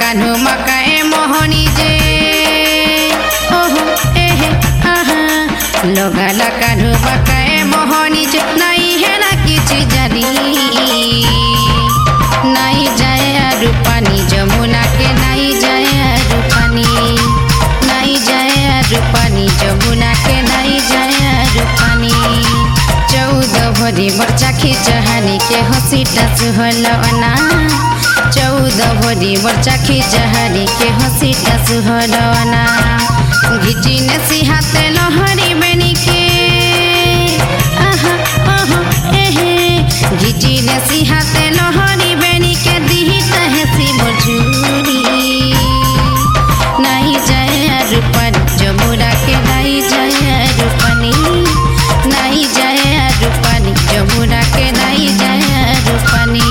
कान्हू मकाए मोहनी जे ओहो एहे आहा लगाला कान्हू मकाए मोहनी जे नहीं है ना किछि जानी नहीं जाए रूपानी जमुना के नहीं जाए रूपानी नहीं जाए रूपानी जमुना के नहीं जाए रूपानी 14 भरी बर्चा खिचहानी के हसीटा सुहलवना 14 भरी बर्चा खिचहानी के हसीटा सुहलवना घिचिने सिहाते लहरी बेनी के आहा ओहो एहे घिचिने सिहाते लहरी बेनी के दिही तहसी मजूरी नहीं जाए रूपानी जमुना के नहीं जाए रूपानी नहीं जाए रूपानी जमुना के नहीं जाए रूपानी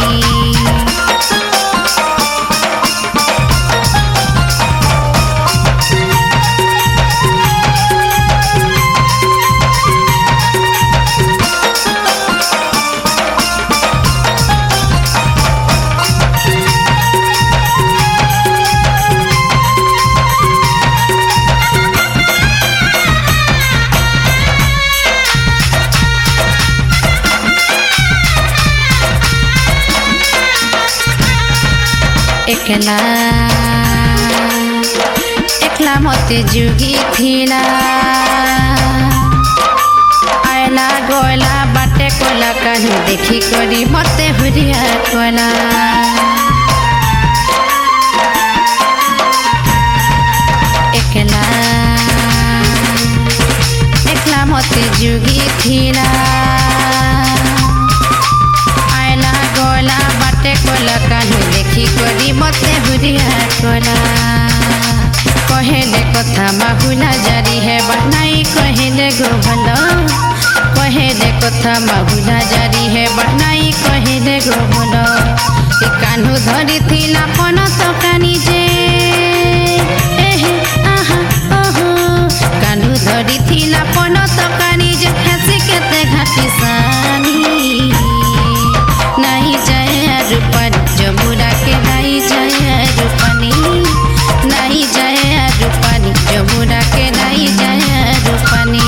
एकला मते जुगी थिला आयला गोला बाटे कोला कान्हू देखी करी मते हुरिया कोला एकला मते जुगी थिला आयला गोला बाटे कोला कान्हू देखी करी मते हुरिया कोला कहेले कथा माहुला जारी है बनाई कहेले गो भलो कहेले कथा माहुला जारी है बनाई कहेले गो भलो कान्हू धरी थिला पन तकानी जे एहे आहा ओहो कान्हू धरी थिला पन तकानी जे हसी केते घाटी सानी नहीं जाए रूपानी जमुना के नहीं जाए रूपानी नहीं जाए रूपानी जमुना के नहीं जाए रूपानी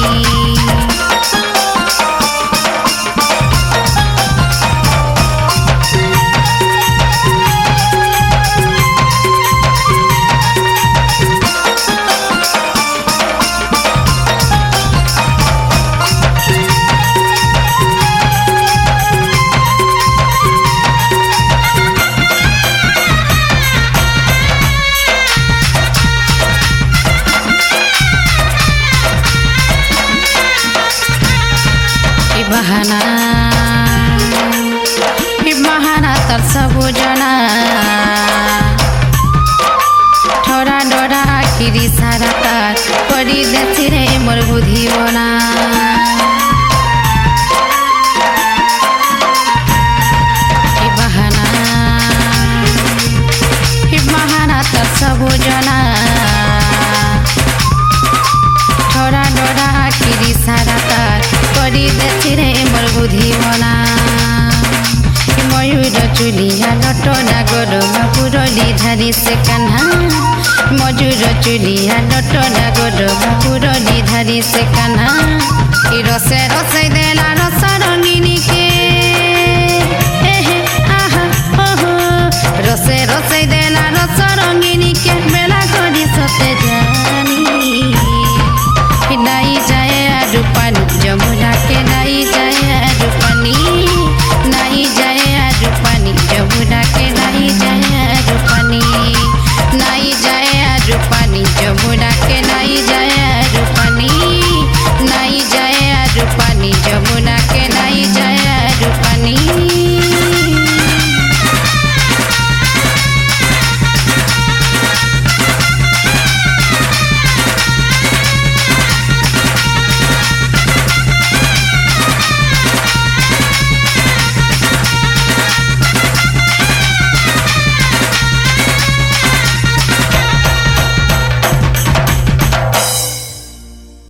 बहाना तर सबु जना ठोरा डोरा किरी सारा तार पड़ी देसी रे मोर बुद्धि बना बहाना तर सबु जना ठोरा डोरा किरी सारा तार पड़ी देसी रे मोर बुद्धि बना मयूर चुलिया लटना गरमा पुरली धारी से कान्हा मयूर चुलिया लटना गरमा पुरली धारी से कान्हा रसे रसे देला रस रंगिनी के